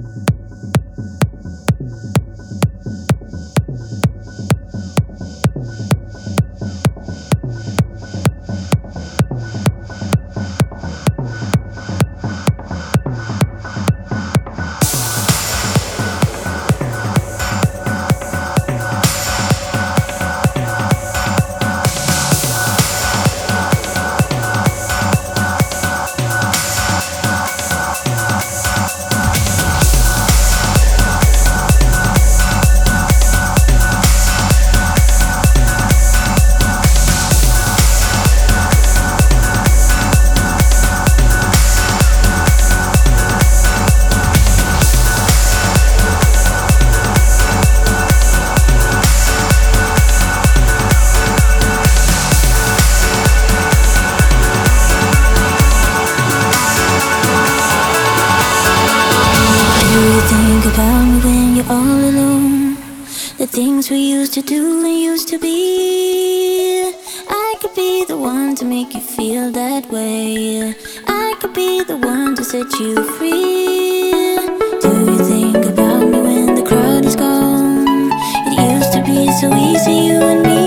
things we used to do and used to be. I could be the one to make you feel that way. I could be the one to set you free. Do you think about me when the crowd is gone? It used to be so easy, you and me.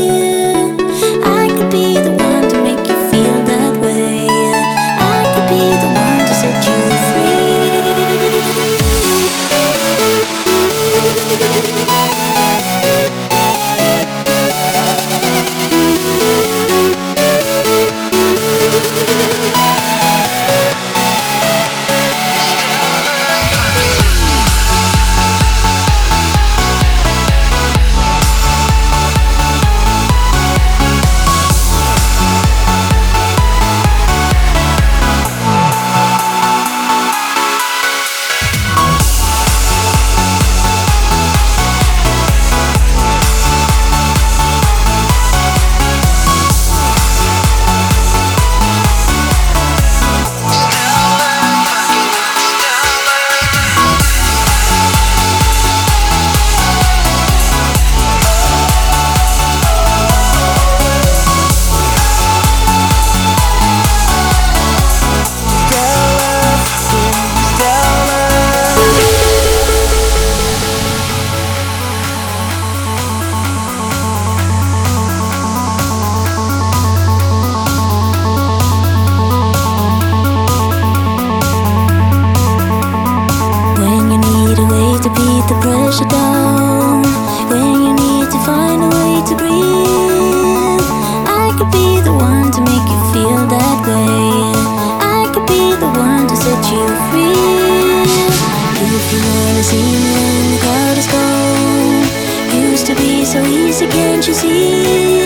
I could be the one to make you feel that way. I could be the one to set you free. The pressure down when you need to find a way to breathe. I could be the one to make you feel that way. I could be the one to set you free. If you wanna see me when the crowd is gone, used to be so easy, can't you see?